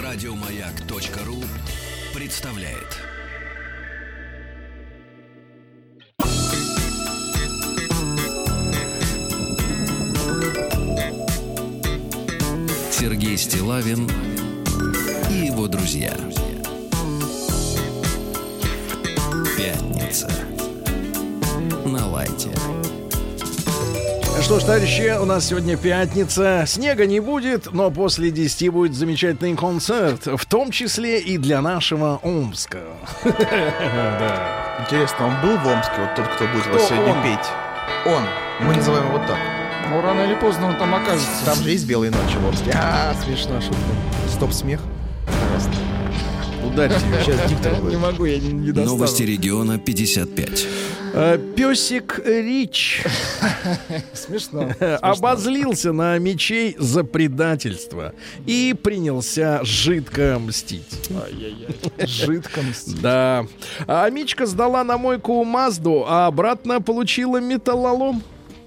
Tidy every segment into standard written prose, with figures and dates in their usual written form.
Радиомаяк.ру представляет. Сергей Стиллавин и его друзья. Пятница. На лайте. Что ж, товарищи, у нас сегодня пятница. Снега не будет, но после 10 будет замечательный концерт, в том числе и для нашего Омска. Интересно, он был в Омске, вот тот, кто будет вас сегодня петь? Он. Мы называем его так. Ну, рано или поздно он там окажется. Там же есть белые ночи в Омске. Смешно, шутка. Стоп-смех. Ударьте. Сейчас диктор Не будет. могу, я не достану. Новости региона 55. Песик Рич Смешно. обозлился на мечей за предательство и принялся жидко мстить. Ай-яй-яй. Жидко мстить. Да. А Мичка сдала на мойку Мазду, а обратно получила металлолом.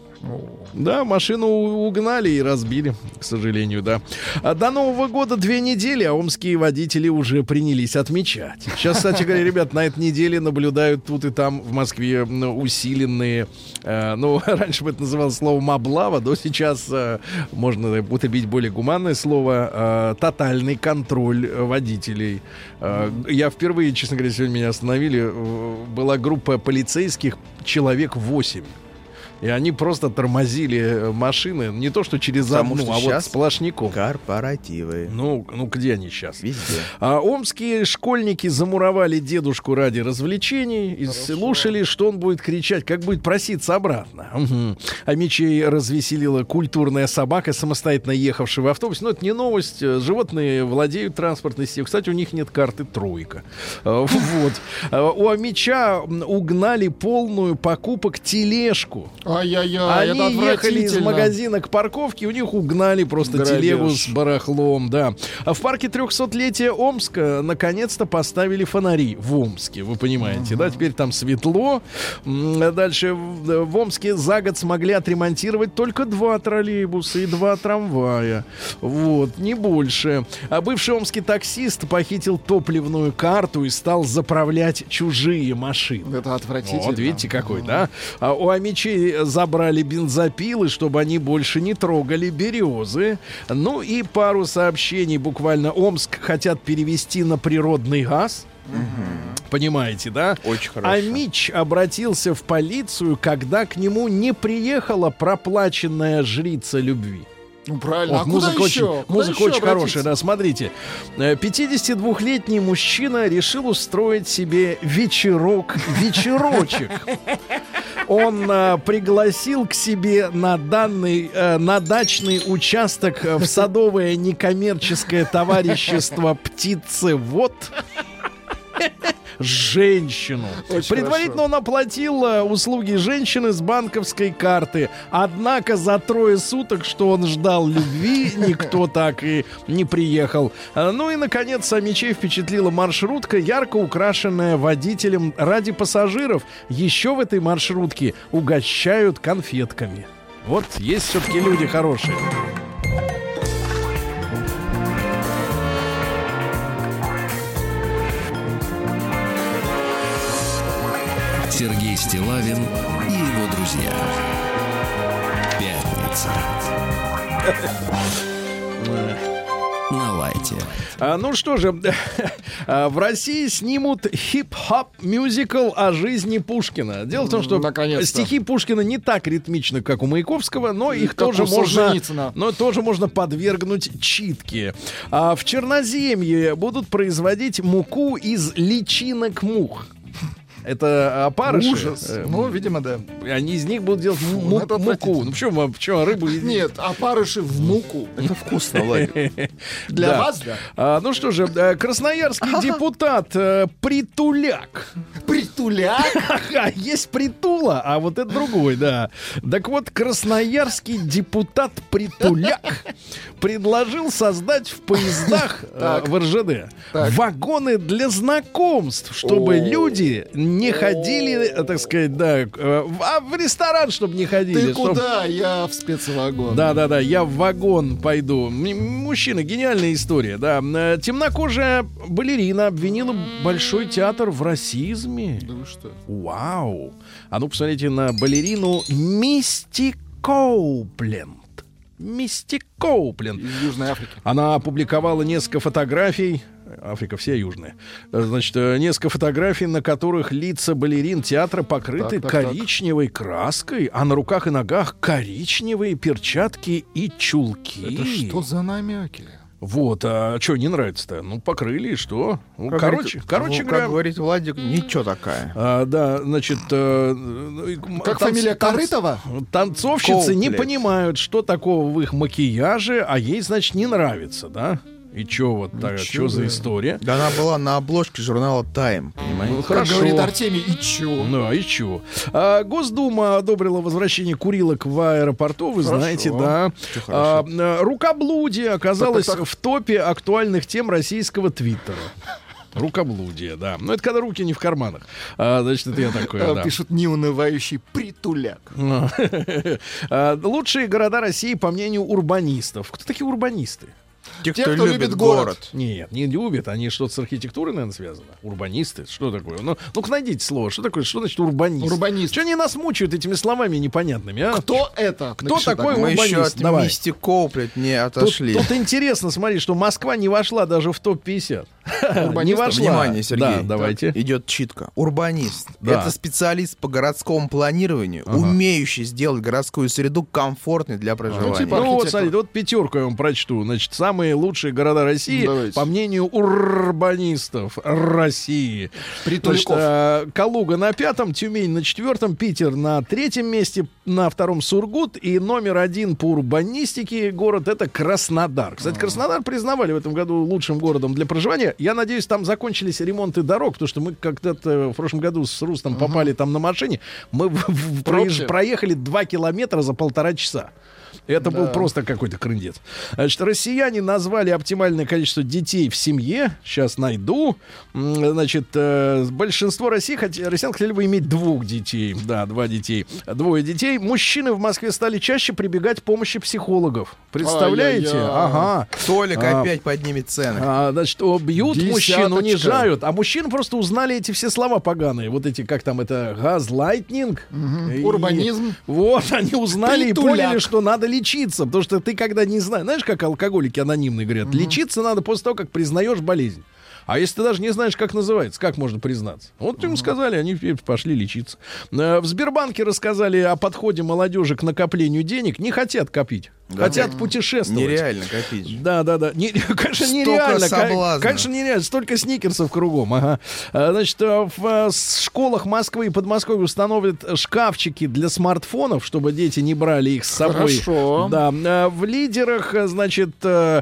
Да, машину угнали и разбили, к сожалению, да. До Нового года 2 недели, а омские водители уже принялись отмечать. Сейчас, кстати говоря, ребят, на этой неделе наблюдают тут и там в Москве усиленные, раньше бы это называлось словом облава, но сейчас можно употребить более гуманное слово тотальный контроль водителей. Я впервые, честно говоря, сегодня меня остановили, была группа полицейских, человек 8. И они просто тормозили машины, не то что через Потому одну, что а вот сейчас сплошняком. Корпоративы. Ну, где они сейчас? Везде. Омские школьники замуровали дедушку ради развлечений и слушали, что он будет кричать, как будет проситься обратно. Угу. А мечей развеселила культурная собака, самостоятельно ехавшая в автобусе. Но это не новость. Животные владеют транспортной системой. Кстати, у них нет карты тройка. Вот. У меча угнали полную покупок тележку. Ай-яй-яй, это Они ехали из отвратительно. магазина к парковке, у них угнали просто Грабеж. телегу с барахлом, да. А в парке 300-летия Омска наконец-то поставили фонари в Омске, вы понимаете, да? Теперь там светло. Дальше в Омске за год смогли отремонтировать только 2 троллейбуса и 2 трамвая. Вот, не больше. А бывший омский таксист похитил топливную карту и стал заправлять чужие машины. Это отвратительно. Вот, видите, какой, да? А у амичей забрали бензопилы, чтобы они больше не трогали березы. Ну и пару сообщений буквально. Омск хотят перевести на природный газ. Понимаете, да? Очень хорошо. А Мич обратился в полицию, когда к нему не приехала проплаченная жрица любви. Ну, правильно. Вот, А куда еще? музыка очень хорошая, да, смотрите. 52-летний мужчина решил устроить себе вечерочек. Он пригласил к себе на дачный участок в садовое некоммерческое товарищество «Птицевод» женщину. Очень Предварительно хорошо. он оплатил услуги женщины с банковской карты. Однако за 3 суток, что он ждал любви, никто так и не приехал. Ну и, наконец, мечей впечатлила маршрутка, ярко украшенная водителем ради пассажиров. Еще в этой маршрутке угощают конфетками. Вот есть все-таки люди хорошие. Сергей Стиллавин и его друзья. Пятница. На лайте. Ну что же, в России снимут хип-хоп мюзикл о жизни Пушкина. Дело в том, что Наконец-то. стихи Пушкина не так ритмичны, как у Маяковского, но их как тоже у можно, Солженицына. но тоже можно подвергнуть читке. В Черноземье будут производить муку из личинок мух. Это опарыши. Ужас. Ну, видимо, да. Они из них будут делать это муку. отвратительно. Ну почему рыбу? Нет, опарыши в муку. Это вкусно, ладно. Для Да. вас, да? Ну что же, красноярский депутат Притуляк. Притуляк? Ага, есть Притула, а вот это другой, да. Так вот, красноярский депутат Притуляк предложил создать в поездах Так. в РЖД Так. вагоны для знакомств, чтобы люди не ходили, так сказать, да, в ресторан, чтобы не ходили. Ты куда? Я в спецвагон. Да, я в вагон пойду. Мужчина, гениальная история, да. Темнокожая балерина обвинила Большой театр в расизме. Да вы что? Вау. А ну, посмотрите на балерину Мисти Коупленд. Мисти Коупленд. Из Южной Африки. Она опубликовала несколько фотографий. Африка вся южная. Значит, несколько фотографий, на которых лица балерин театра покрыты коричневой краской, а на руках и ногах коричневые перчатки и чулки. Это что за намеки? Вот, а что не нравится-то? Ну, покрыли, и что? Ну, короче говоря... Как говорит Владик, ничего такая. Да, значит... Как фамилия Корытова? Танцовщицы не Коуплет. понимают, что такого в их макияже, а ей, значит, не нравится, да? И чё вот так, что за история? Да она была на обложке журнала Time, понимаете? Ну, Как хорошо. говорит Артемий, и чё? Ну, и чё? Госдума одобрила возвращение курилок в аэропорту, вы знаете, да. Рукоблудие оказалось в топе актуальных тем российского твиттера. Рукоблудие, да. Ну, это когда руки не в карманах. Значит, это я такой, да. Пишут неунывающий притуляк. Лучшие города России, по мнению урбанистов. Кто такие урбанисты? Те, кто любит город. Нет, не любят. Они что-то с архитектурой, наверное, связаны. Урбанисты. Что такое? Ну-ка, найдите слово. Что такое? Что значит урбанист? Урбанист. Что они нас мучают этими словами непонятными, а? Кто это? Кто Напиши такой Мы еще урбанист? от Давай. Мисти Коуплет не отошли. Тут интересно, смотри, что Москва не вошла даже в топ-50. Не вошла. Внимание, Сергей. Да, давайте. Идет читка. Урбанист. Да. Это специалист по городскому планированию, умеющий сделать городскую среду комфортной для проживания. типа Ну вот, архитектор. смотрите, вот пятерку я вам прочту. Значит, самые лучшие города России, Давайте. по мнению урбанистов России. Притуляков. Значит, Калуга на 5-м, Тюмень на 4-м, Питер на 3-м месте, на 2-м Сургут, и номер 1 по урбанистике город — это Краснодар. Кстати, Краснодар признавали в этом году лучшим городом для проживания. Я надеюсь, там закончились ремонты дорог, потому что мы когда-то в прошлом году с Рустом попали там на машине. Мы Пробки. проехали 2 километра за 1,5 часа. Это был просто какой-то крындец. Значит, россияне назвали оптимальное количество детей в семье. Сейчас найду. Значит, большинство россиян хотели бы иметь 2 детей. Да, 2 детей. 2 детей. Мужчины в Москве стали чаще прибегать к помощи психологов. Представляете? Ай-яй-яй. Ага. Толик опять поднимет цены. Значит, бьют мужчин, Десяточка. унижают. А мужчины просто узнали эти все слова поганые. Вот эти, как там это, газлайтнинг. И- Урбанизм. Вот, они узнали и Притуляк. поняли, что надо лечиться. Потому что ты когда не знаешь, знаешь, как алкоголики анонимные говорят, лечиться надо после того, как признаешь болезнь. А если ты даже не знаешь, как называется, как можно признаться? Вот им сказали, они пошли лечиться. В Сбербанке рассказали о подходе молодежи к накоплению денег. Не хотят копить. Хотят путешествовать. Нереально копить. Да. Конечно, Столько нереально. соблазнов. Конечно, нереально. Столько сникерсов кругом. Ага. Значит, в школах Москвы и Подмосковья установят шкафчики для смартфонов, чтобы дети не брали их с собой. Хорошо. Да. В лидерах, значит,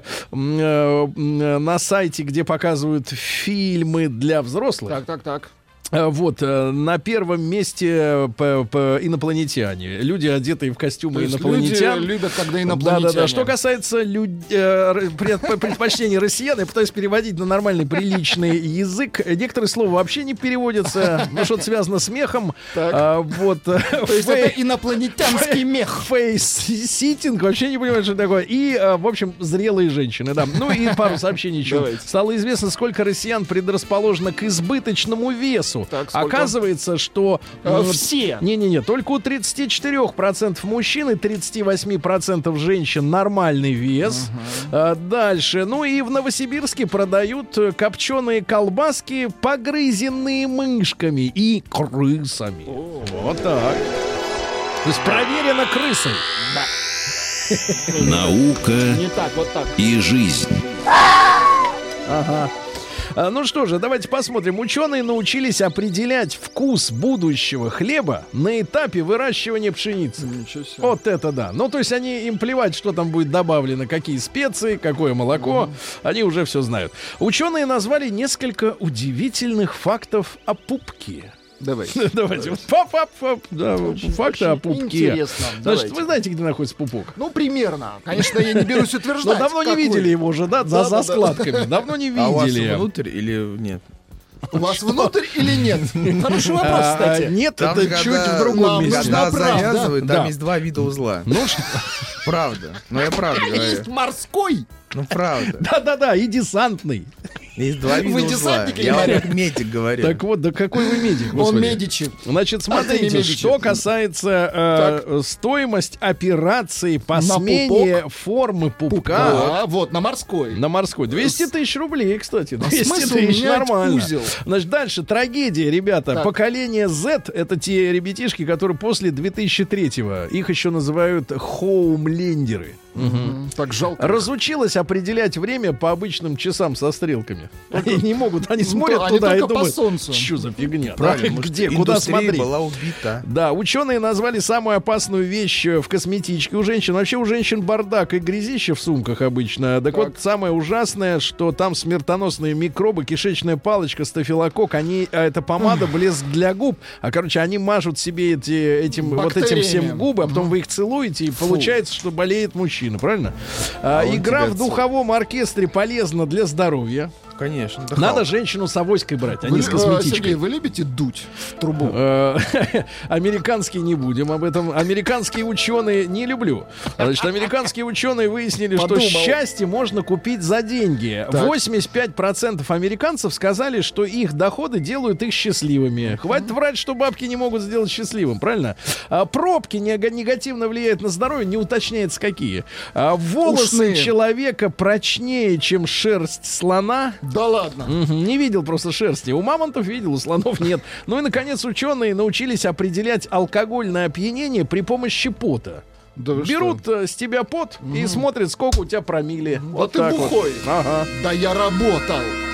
на сайте, где показывают фильмы для взрослых. Так. Вот, на 1-м месте инопланетяне. Люди, одетые в костюмы То есть инопланетян. люди любят, когда инопланетяне. Да. Что касается предпочтений россиян, я пытаюсь переводить на нормальный, приличный язык. Некоторые слова вообще не переводятся. Ну, что-то связано с мехом. Так. Вот. То есть это инопланетянский мех. Фейс-ситинг, вообще не понимаю, что такое. И, в общем, зрелые женщины, да. Ну и пару сообщений еще. Давайте. Стало известно, сколько россиян предрасположено к избыточному весу. Так, сколько? Оказывается, что... Все. Не-не-не, только у 34% мужчин и 38% женщин нормальный вес. Дальше. Ну и в Новосибирске продают копченые колбаски, погрызенные мышками и крысами. Вот так. То есть проверено крысой. Наука Не так, вот так. и жизнь. Ага. Ну что же, давайте посмотрим. Ученые научились определять вкус будущего хлеба на этапе выращивания пшеницы. Ничего себе. Вот это да. Ну, то есть им плевать, что там будет добавлено, какие специи, какое молоко. Они уже все знают. Ученые назвали несколько удивительных фактов о пупке. Давайте. Давайте. Да, факты о пупке. Интересно. Значит, Давайте. вы знаете, где находится пупок? Ну, примерно. Конечно, я не берусь Но утверждать. давно не как вы. видели его уже, да? За складками. Давно не А у вас видели. внутрь или нет? У вас внутрь или нет? Хороший вопрос, кстати. Нет, Там это же чуть когда- в другом нам месте. нужна Когда правда. завязывают, там Да. есть 2 вида узла. Ну, Правда. Но я правда говорю. Есть морской. Ну, правда. да-да-да, и десантный. Есть 2 вида Вы узла. десантник или Я вам моряк? как медик говорю. Так вот, да какой вы медик, Он господи. Медичи. Значит, смотрите, Артемий Медичи. что касается стоимость операции по На смене формы пупка Да, вот, на морской. на морской. 200 тысяч рублей, кстати. 200 смысл тысяч, менять нормально. узел? Значит, дальше трагедия, ребята. Так. Поколение Z — это те ребятишки, которые после 2003-го, их еще называют хоумлендеры. Так жалко. Разучилась определять время по обычным часам со стрелками. Они не могут, они смотрят да, они туда и только по думают, солнцу. что за фигня? Правильно, Да, может, где, куда индустрия смотреть? была убита. Да, ученые назвали самую опасную вещь в косметичке у женщин. Вообще у женщин бардак и грязище в сумках обычно. Так вот, самое ужасное, что там смертоносные микробы, кишечная палочка, стафилококк, это помада, блеск для губ. Короче, они мажут себе этим Бактериями. всем губы, а потом вы их целуете, и получается, что болеет мужчина, правильно? он Игра тебя в духовом оркестре полезна для здоровья. Конечно. Надо женщину с авоськой брать, а не с Сергей, косметичкой. вы любите дуть в трубу? Американские не будем об этом. Американские ученые не люблю. Значит, американские ученые выяснили, Подумал. что счастье можно купить за деньги. Так. 85% американцев сказали, что их доходы делают их счастливыми. Хватит врать, что бабки не могут сделать счастливым, правильно? Пробки негативно влияют на здоровье, не уточняется какие. Волосы Ушные. человека прочнее, чем шерсть слона. Да ладно. Не видел просто шерсти. У мамонтов видел, у слонов нет. Ну и, наконец, ученые научились определять алкогольное опьянение при помощи пота. Да вы Берут с тебя пот и смотрят, сколько у тебя промилле. Вот ты так бухой. Вот. Ага. Да я работал.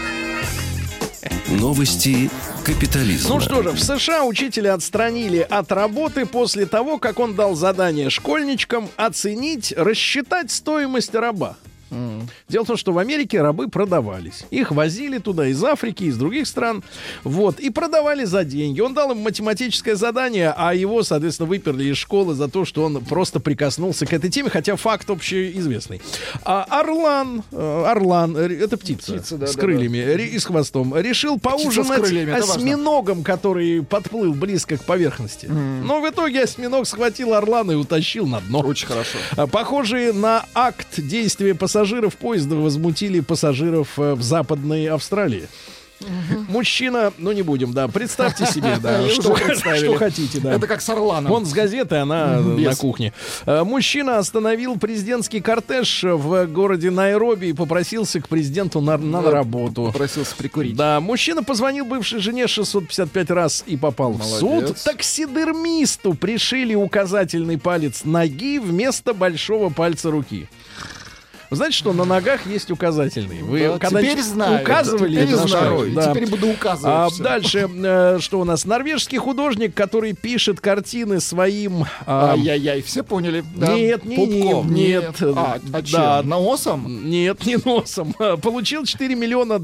Новости капитализма. Ну что же, в США учителя отстранили от работы после того, как он дал задание школьничкам оценить, рассчитать стоимость раба. Дело в том, что в Америке рабы продавались. Их возили туда из Африки, из других стран. Вот. И продавали за деньги. Он дал им математическое задание, а его, соответственно, выперли из школы за то, что он просто прикоснулся к этой теме, хотя факт общеизвестный. Орлан, это птица, Да, с да, крыльями и с хвостом, решил поужинать крыльями, это важно. осьминогом, который подплыл близко к поверхности. Но в итоге осьминог схватил орлана и утащил на дно. Очень хорошо. Похожие на акт действия пассажиров поезда возмутили пассажиров в Западной Австралии. Мужчина, ну не будем, да, представьте себе, да, Уже что представили. хотите, да. Это как с Орланом. Он с газеты, она Без. на кухне. Мужчина остановил президентский кортеж в городе Найроби и попросился к президенту на работу. Просился прикурить. Да, мужчина позвонил бывшей жене 655 раз и попал в суд. Молодец. Таксидермисту пришили указательный палец ноги вместо большого пальца руки. Вы знаете, что на ногах есть указательный? Вы Да, когда-нибудь теперь знаю. указывали Теперь на знаю. что? И Да. теперь буду указывать. всё. Дальше, что у нас? Норвежский художник, который пишет картины своим... Ай-яй-яй, все поняли? Да. Нет, Пупком. нет. А Да. чем? Носом? Нет, не носом. Получил $4 миллиона,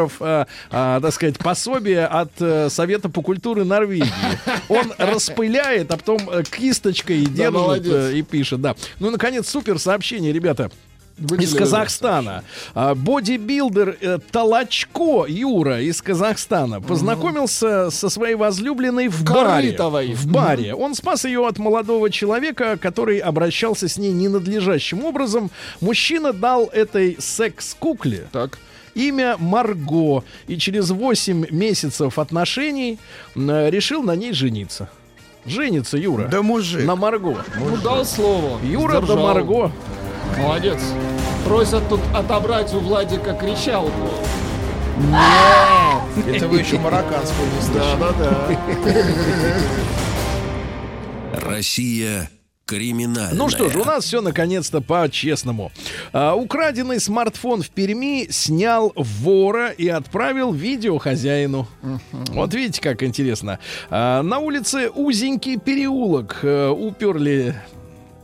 так сказать, пособие от Совета по культуре Норвегии. Он распыляет, а потом кисточкой держит молодец. и пишет. Да. Ну, наконец, супер сообщение, ребята. Выделили. Из Казахстана. Бодибилдер Толочко Юра из Казахстана познакомился со своей возлюбленной в баре. Корытовой. В баре. Он спас ее от молодого человека, который обращался с ней ненадлежащим образом. Мужчина дал этой секс-кукле Так. имя Марго. И через 8 месяцев отношений решил на ней жениться. Женится Юра. Да мужик. На Марго. Ну, дал слово. Юра да Сдержал. Марго. Молодец. Просят тут отобрать у Владика кричалку. Это вы еще марокканскую не слышали. Да-да-да. Россия криминальная. Ну что же, у нас все наконец-то по-честному. Украденный смартфон в Перми снял вора и отправил видео хозяину. Вот видите, как интересно. На улице узенький переулок уперли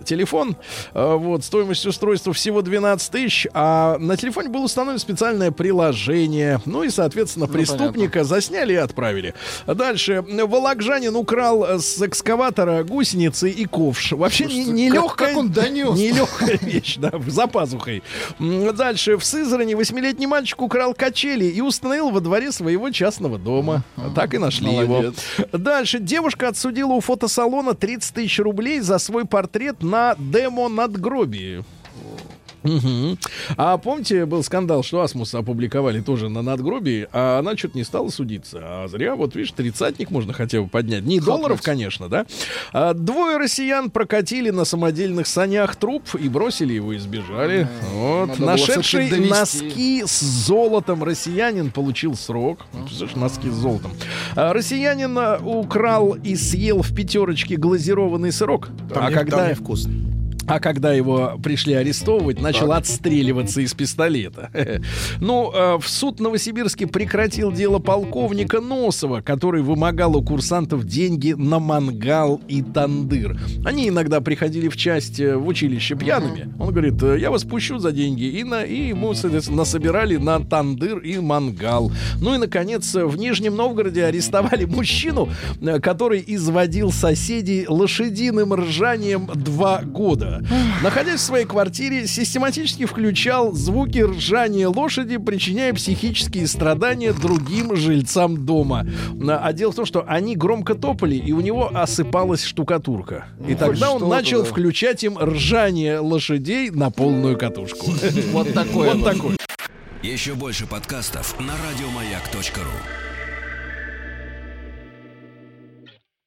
телефон. Вот, стоимость устройства всего 12 тысяч. А на телефоне было установлено специальное приложение. Ну и, соответственно, преступника засняли и отправили. Дальше. Вологжанин украл с экскаватора гусеницы и ковш. Вообще не легкая. Как он донес? Нелегкая вещь, да, за пазухой. Дальше. В Сызрани 8-летний мальчик украл качели и установил во дворе своего частного дома. Так и нашли его. Дальше. Девушка отсудила у фотосалона 30 тысяч рублей за свой портрет на демо-надгробии. Угу. А помните, был скандал, что Асмуса опубликовали тоже на надгробии, а она что-то не стала судиться. А зря, вот видишь, 30-ник можно хотя бы поднять. Не долларов, конечно, да? Двое россиян прокатили на самодельных санях труп и бросили его и сбежали. Вот. Нашедший носки с золотом россиянин получил срок. Слышишь, носки с золотом. Россиянин украл и съел в пятерочке глазированный сырок. Когда вкусно. А когда его пришли арестовывать, начал отстреливаться из пистолета. Ну, в суд Новосибирске прекратил дело полковника Носова, который вымогал у курсантов деньги на мангал и тандыр. Они иногда приходили в часть, в училище пьяными. Он говорит, я вас пущу за деньги. И ему, соответственно, насобирали на тандыр и мангал. Ну и, наконец, в Нижнем Новгороде арестовали мужчину, который изводил соседей лошадиным ржанием 2 года. Находясь в своей квартире, систематически включал звуки ржания лошади, причиняя психические страдания другим жильцам дома. А дело в том, что они громко топали, и у него осыпалась штукатурка. И тогда он начал включать им ржание лошадей на полную катушку. Вот такое. Еще больше подкастов на радиомаяк.ру.